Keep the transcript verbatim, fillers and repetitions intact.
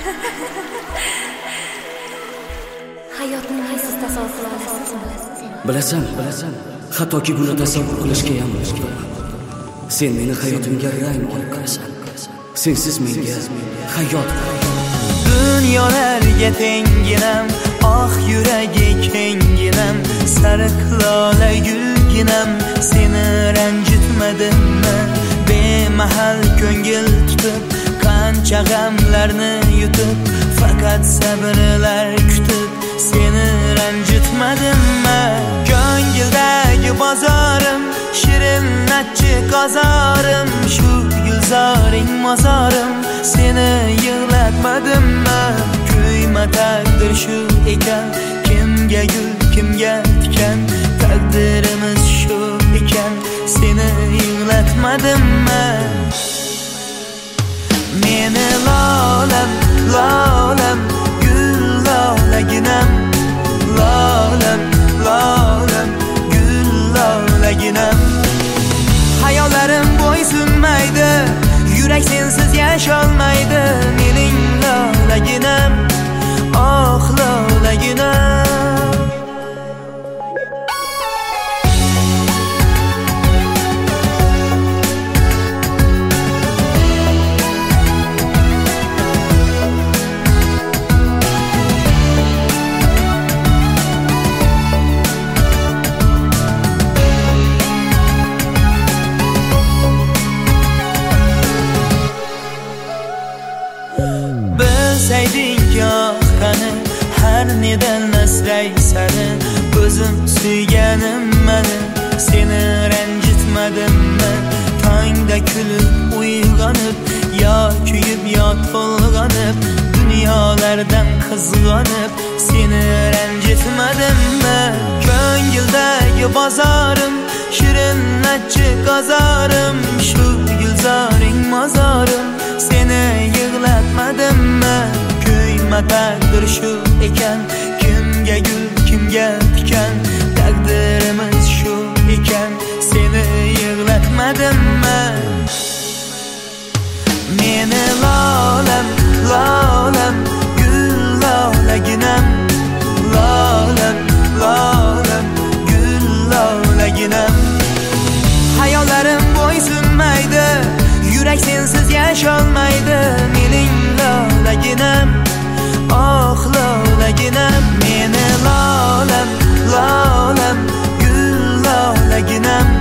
Hayotning qaysiz tasavvur qila olasizmi? Bilasan, bilasan. Hattoki buni tasavvur qilishga ham bo'ladi. Sen meni hayotimga rang olib kirasan. Sensiz menga hayot. Dunyolarga tenginam, ah yuragi kenginam, sariq lola gulginam, seni ranjitmadimmi? Bemahal ko'ngil tutib, qancha g'amlarni yutib, faqat sabrlar kutib, seni ranjitmadimmi? Ko'ngildagi bozorim, shirin achchiq qozorim, shu gulzoring mozorim, seni yig'latmadimmi? Kuyma taqdir shu ekan, kimga gul, kimga tikan, taqdirimiz shu ekan, seni yig'latmadimmi? Meni lolam, lolam, gul lolaginam, lolam, lolam, gul lolaginam. Hayollarim bo'ysunmaydi, yurak sensiz yasholmaydi. Mening lolaginam, oh lolaginam. Bilsayding ah qani, har nedan asray sani, o'zim suyganim mani, seni ranjitmadimmi? Tongda kulib uyg'onib, yo kuyib yo to'lg'anib, dunyolardan qizg'onib, seni ranjitmadimmi? Ko'ngildagi bozorim, shirin achchiq qozorim, shu gulzoring mozorim, seni yig'latmadimmi? Kuyma taqdir shu ekan, kimga gul, kimga tikan, taqdirimiz shu ekan, seni yig'latmadimmi? Meni lolam, lolam, gul lolaginam, lolam, lolam, gul lolaginam. Hayollarim bo'ysunmaydi, yurak sensiz yasholmaydi. Mening lolaginam, oh lolaginam. Meni lolam, lolam, gul lolaginam,